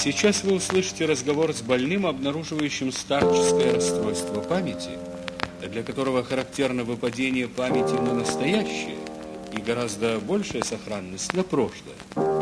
Сейчас вы услышите разговор с больным, обнаруживающим старческое расстройство памяти, для которого характерно выпадение памяти на настоящее и гораздо большая сохранность на прошлое.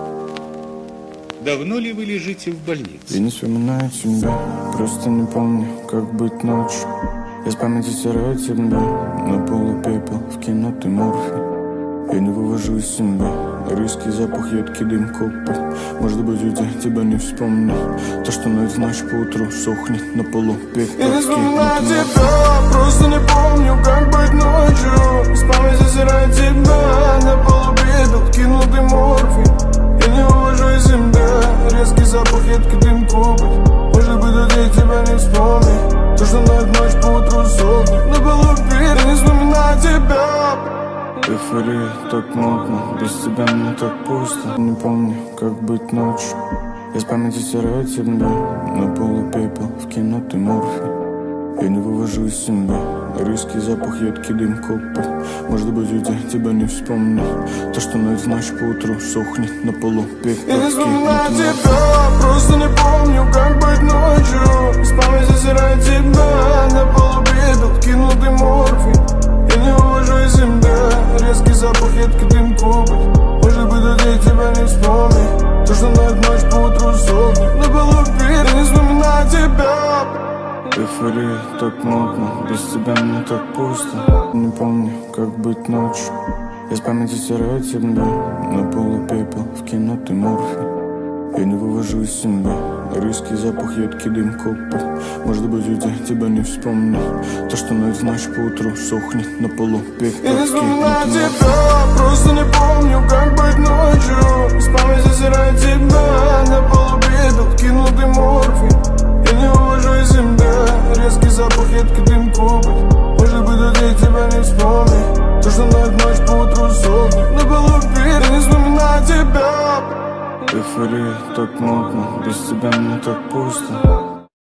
Давно ли вы лежите в больнице? Я не вспоминаю тебя, просто не помню, как быть ночью. Я с памяти стираю тебя, на полу пепел, в кино ты морфий. Я не вывожу из себя резкий запах, едкий дым копоть. Может быть, уйти тебя не вспомнить. То, что ноет в ночь поутру, сохнет на полу пепел. Я не вспоминаю тебя, просто не помню, как быть ночью. С памяти стираю тебя, на полу пепел, кинутый морфий. Я не вывожу из себя резкий запах, едкий дым копоть. Может быть, уйти тебя не вспомнить. То, что ноет в ночь поутру, сохнет на полу пепел. Я не вспоминаю тебя. Эйфория так модно, без тебя мне так пусто. Не помню, как быть ночью. Я с памяти стираю тебя, на полу пепел, в кино ты морфий. Я не вывожу из себя резкий запах, едкий дым копоть. Может быть, уйти тебя не вспомнить. То, что ноет в ночь поутру, сохнет на полу пепел. Я не вспоминаю тебя, просто не помню, как быть ночью. С памяти стираю тебя, на полу пепел, кинутый морфий. Я не вывожу из себя резкий запах, едкий дым копоть. Может быть, уйти тебя не вспомнить. То, что ноет ночь поутру, сохнет на полу пепел. Я не вспоминаю тебя. Эйфория так модно, без тебя мне так пусто. Не помню, как быть ночью. Я с памяти стираю тебя, на полу пепел, в кино ты морфий. Я не вывожу из себя резкий запах, едкий дым копоть. Может быть, уйти тебя не вспомнить. То, что ноет в ночь поутру, сохнет на полу пепел. Я не вспоминаю тебя, просто не помню, как быть ночью. С памяти стираю тебя, на полу пепел, кинутый морфий. Я не вывожу из себя резкий запах, едкий дым копоть. Может быть, уйти тебя не вспомнить. То, что ноет ночь поутру, сохнет на полу пепел. Я не вспоминаю тебя. Эйфория так модно, без тебя мне так пусто.